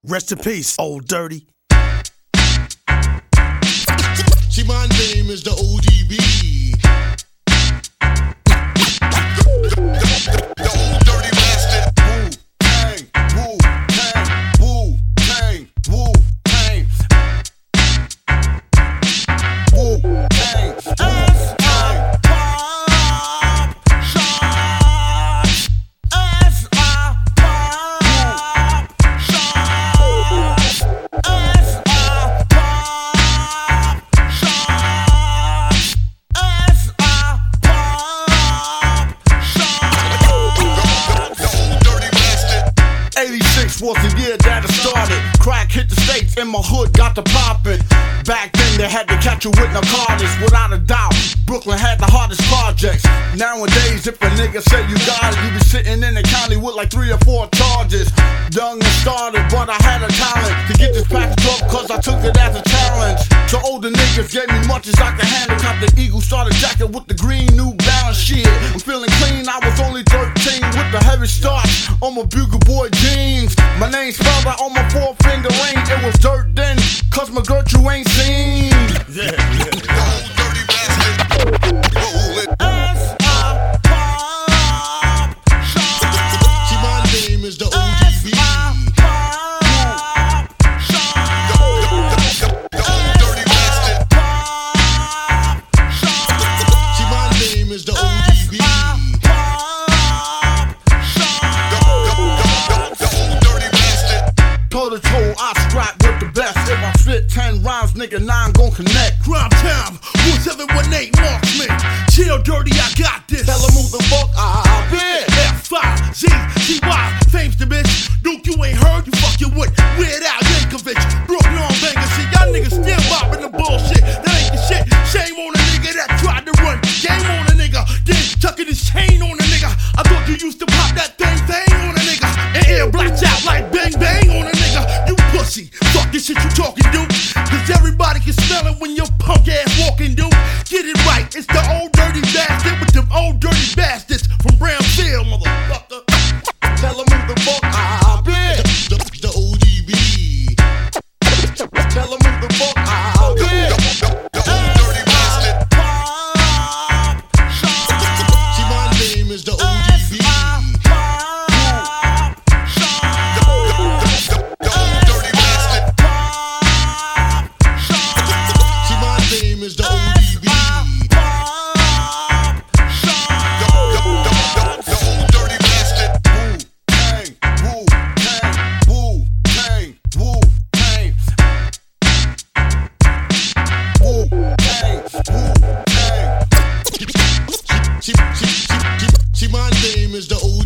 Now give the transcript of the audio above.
Rest in peace, Old Dirty. See, my name is the ODB. The old dirty bastard. Wu Tang, Wu Tang, Wu Tang, Wu Tang, Wu Tang. Was the year that it started. Crack hit the States and my hood got to poppin'. Back then they had to catch you with narcotics. Without a doubt, Brooklyn had the hardest projects. Nowadays, if a nigga say you got it, you be sitting in the county with like 3 or 4 charges. Young and started, but I had a talent to get this package up, cause I took it as a challenge. So older niggas gave me much as I could handle. Cop the Eagle starter jacket with the green New Balance shit. I'm feeling clean, I was only 13 with the heavy starch on my Bugle Boy jeans. My name spelled out on my 4-finger ring. It was dirt then, cause my girl you ain't seen. Yeah. The old dirty bastard. Roll it. See, my name is the ODB. The old dirty bastard. See, my name is the ODB. Toe to toe, I strap with the best. If I spit 10 rhymes, nigga, 9 gon' connect. Crime time, 1718 marksman. Chill dirty, I got this. Tell her move the fuck, I been. F5ZZY, fame's the bitch. Duke, you ain't heard, you fucking with Weird Al Yankovic. Brooklyn on banger shit, y'all niggas still bopping the bullshit. That ain't the shit. Shame on a nigga that tried to run. Game on a nigga, then tucking his chain on a nigga. I thought you used to pop that thing on a nigga. And air blacks out like bang bang on a nigga. You pussy, fuck this shit you talking, dude. Cause everybody can smell it when your punk ass walking, dude. Get it right, it's the old dirty bastard with them old dirty bastards from Brownfield, motherfucker. Tell her move the fuck, I been. The ODB. Tell her move the fuck, I been. The old dirty bastard. See, my name is the ODB. The old dirty bastard. See, my name is the ODB. The old dirty bastard. Wu Tang, Wu Tang, Wu Tang, Wu Tang, Wu Tang, Wu Tang. See, my name is the ODB.